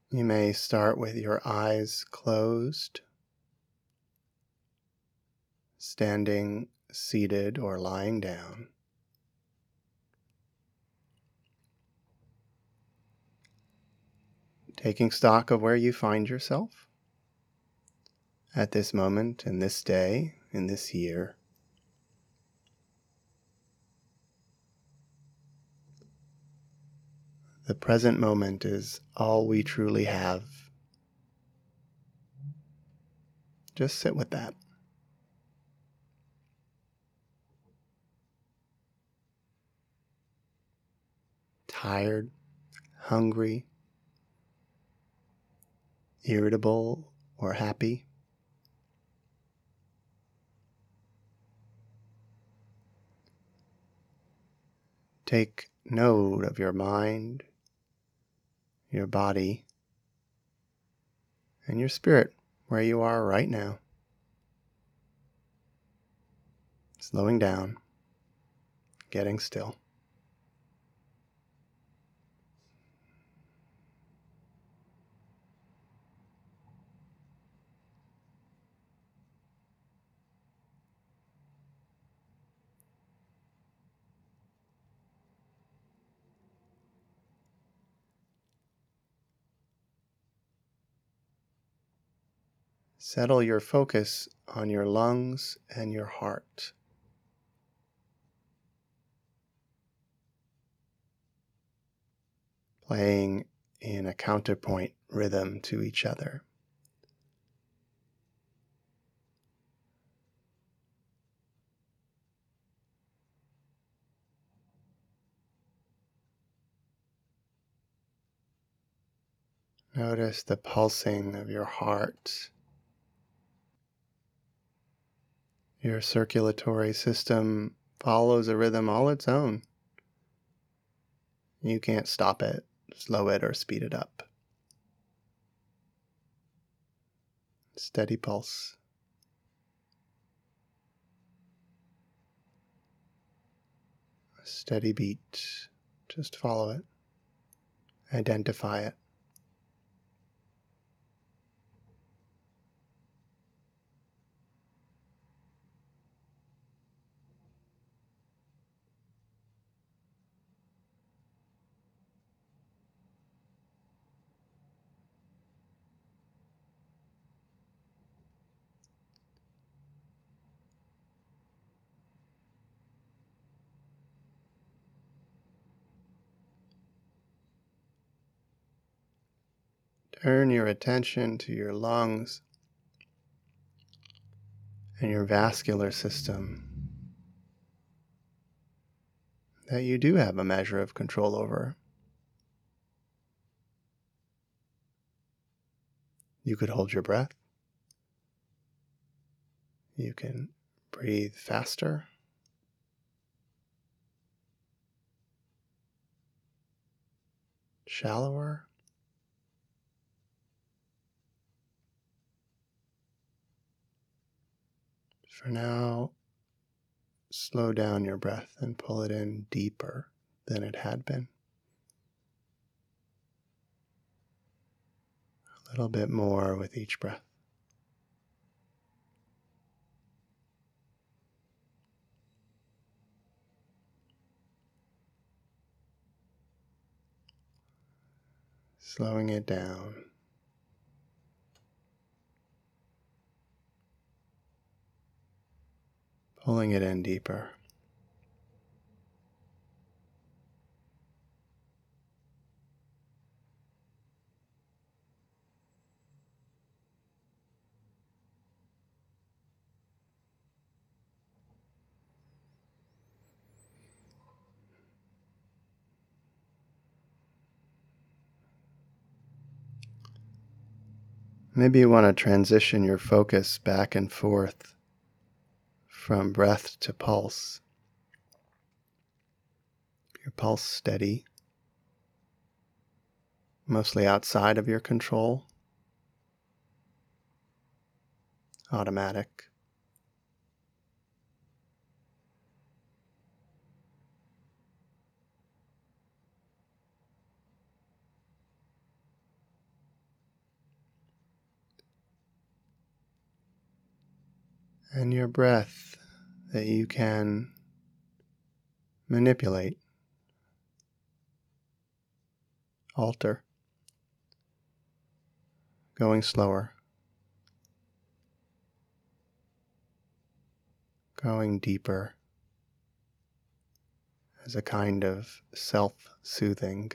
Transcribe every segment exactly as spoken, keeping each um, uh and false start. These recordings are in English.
You may start with your eyes closed, standing, seated, or lying down. Taking stock of where you find yourself at this moment, in this day, in this year. The present moment is all we truly have. Just sit with that. Tired, hungry, irritable, or happy. Take note of your mind, your body, and your spirit where you are right now. Slowing down, getting still. Settle your focus on your lungs and your heart. Playing in a counterpoint rhythm to each other. Notice the pulsing of your heart. Your circulatory system follows a rhythm all its own. You can't stop it, slow it, or speed it up. Steady pulse. A steady beat. Just follow it. Identify it. Turn your attention to your lungs and your vascular system that you do have a measure of control over. You could hold your breath. You can breathe faster. Shallower. For now, slow down your breath and pull it in deeper than it had been. A little bit more with each breath. Slowing it down. Pulling it in deeper. Maybe you want to transition your focus back and forth from breath to pulse. Your pulse steady, mostly outside of your control, automatic. and your breath that you can manipulate, alter, going slower, going deeper as a kind of self-soothing.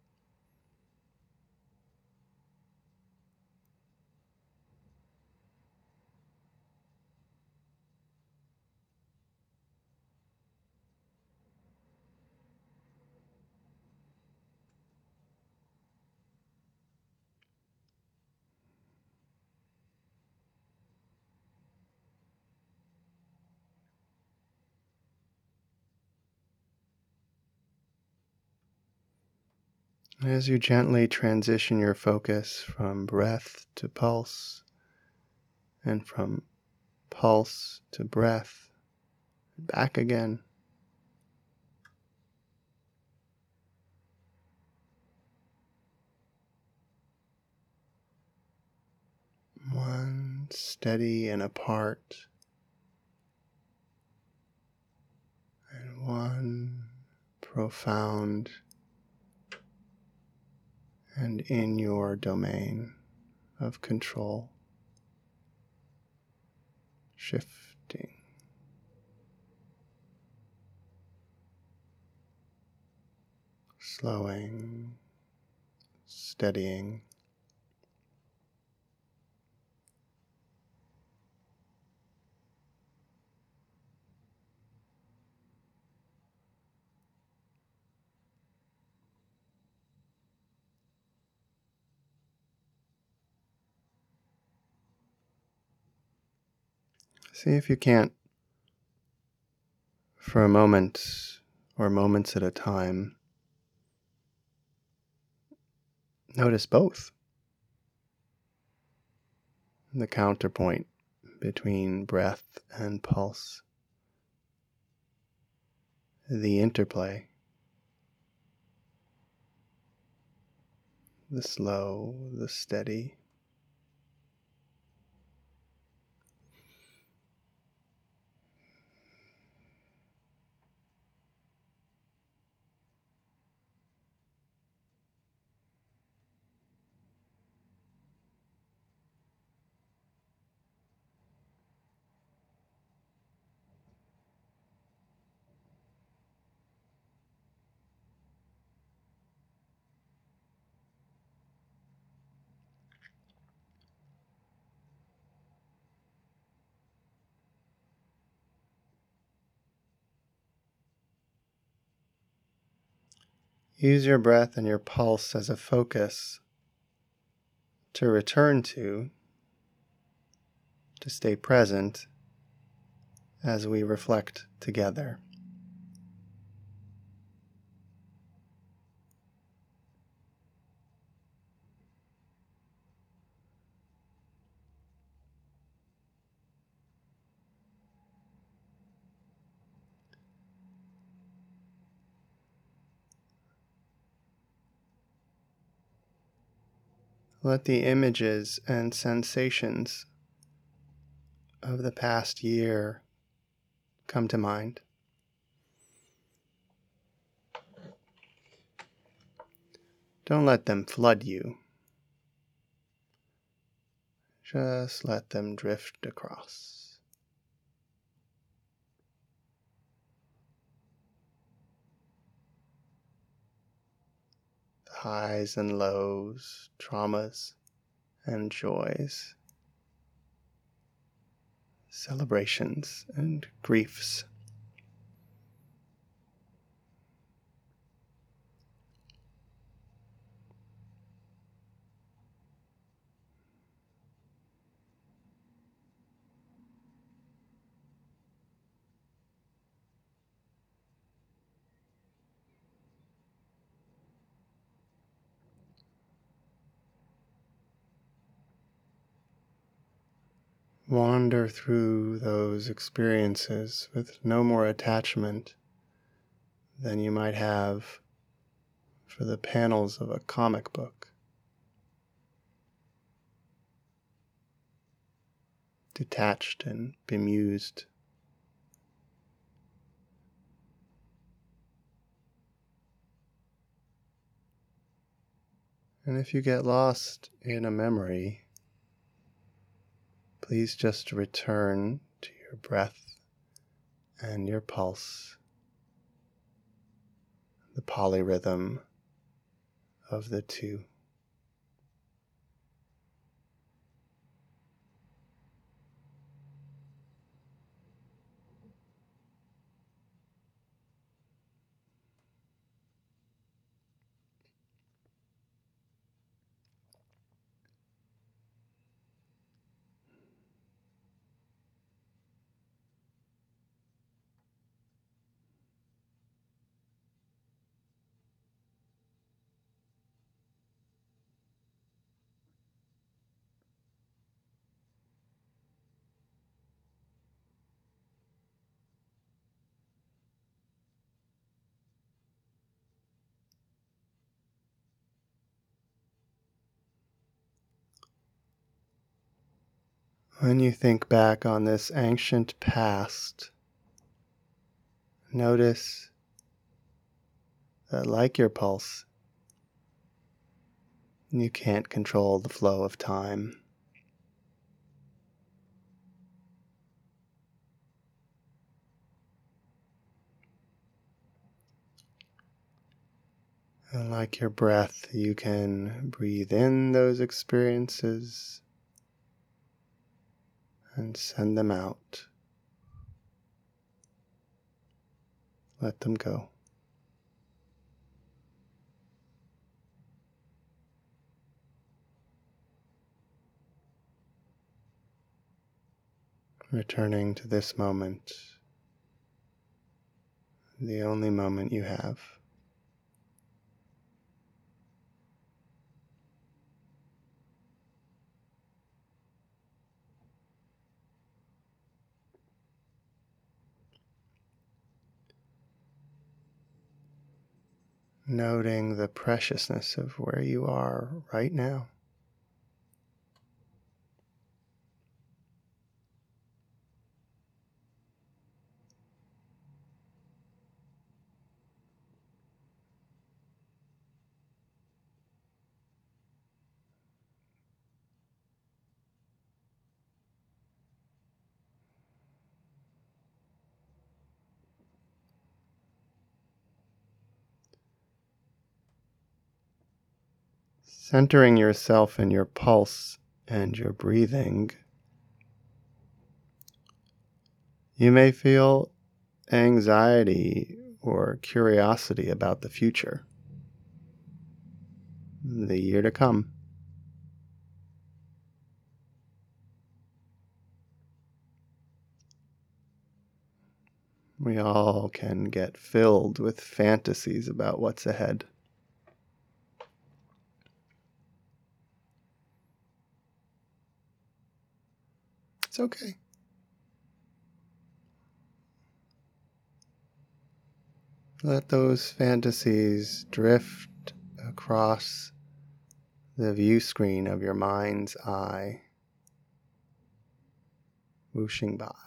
As you gently transition your focus from breath to pulse, and from pulse to breath, back again, one steady and apart, and one profound and in your domain of control, shifting, slowing, steadying. See if you can't, for a moment or moments at a time, notice both. The counterpoint between breath and pulse. The interplay. The slow, the steady. Use your breath and your pulse as a focus to return to, to stay present as we reflect together. Let the images and sensations of the past year come to mind. Don't let them flood you. Just let them drift across. The highs and lows, traumas and joys, celebrations and griefs. Wander through those experiences with no more attachment than you might have for the panels of a comic book. detached and bemused. And if you get lost in a memory, please just return to your breath and your pulse, the polyrhythm of the two. When you think back on this ancient past, notice that, like your pulse, you can't control the flow of time. And like your breath, you can breathe in those experiences and send them out. Let them go. Returning to this moment, the only moment you have. Noting the preciousness of where you are right now. Centering yourself in your pulse and your breathing, you may feel anxiety or curiosity about the future, the year to come. We all can get filled with fantasies about what's ahead. It's okay. Let those fantasies drift across the view screen of your mind's eye, whooshing by.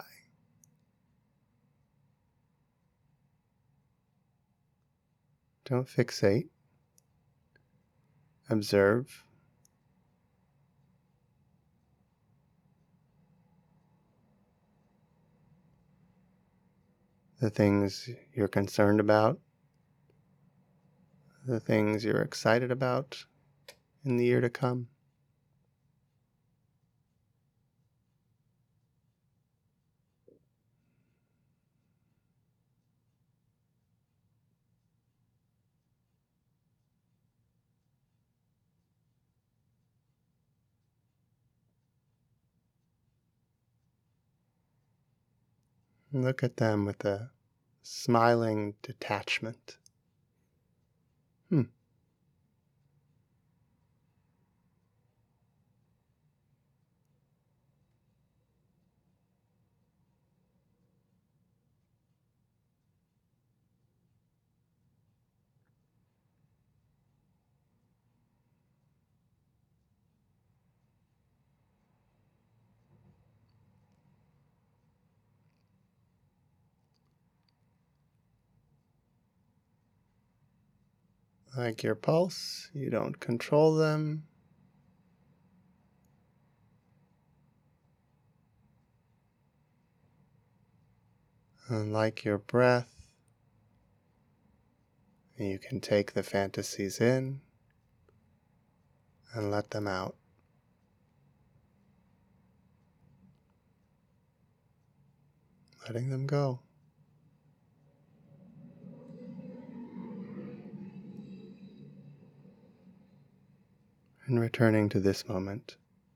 Don't fixate. Observe. The things you're concerned about, the things you're excited about in the year to come. Look at them with a smiling detachment. Hmm. Like your pulse, you don't control them. And like your breath, you can take the fantasies in and let them out. Letting them go. And returning to this moment.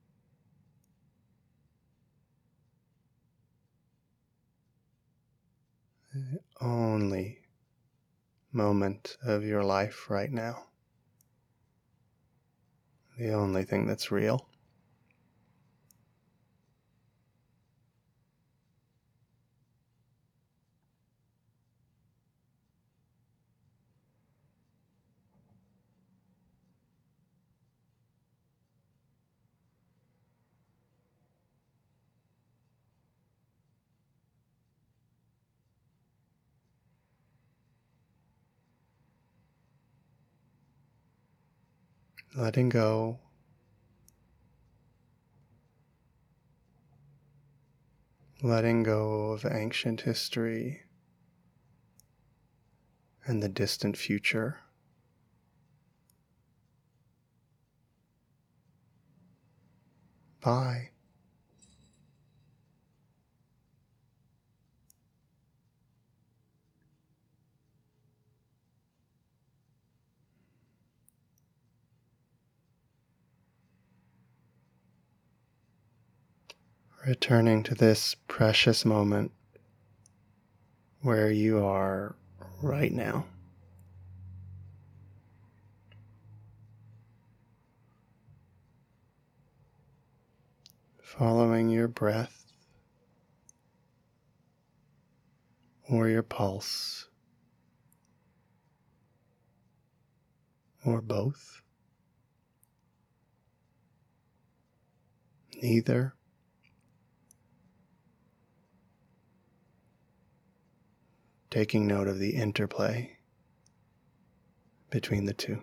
The only moment of your life right now. The only thing that's real. Letting go. Letting go of ancient history and the distant future. Bye. Returning to this precious moment where you are right now. Following your breath or your pulse or both. Neither. Taking note of the interplay between the two.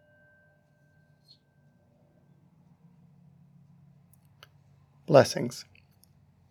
Blessings.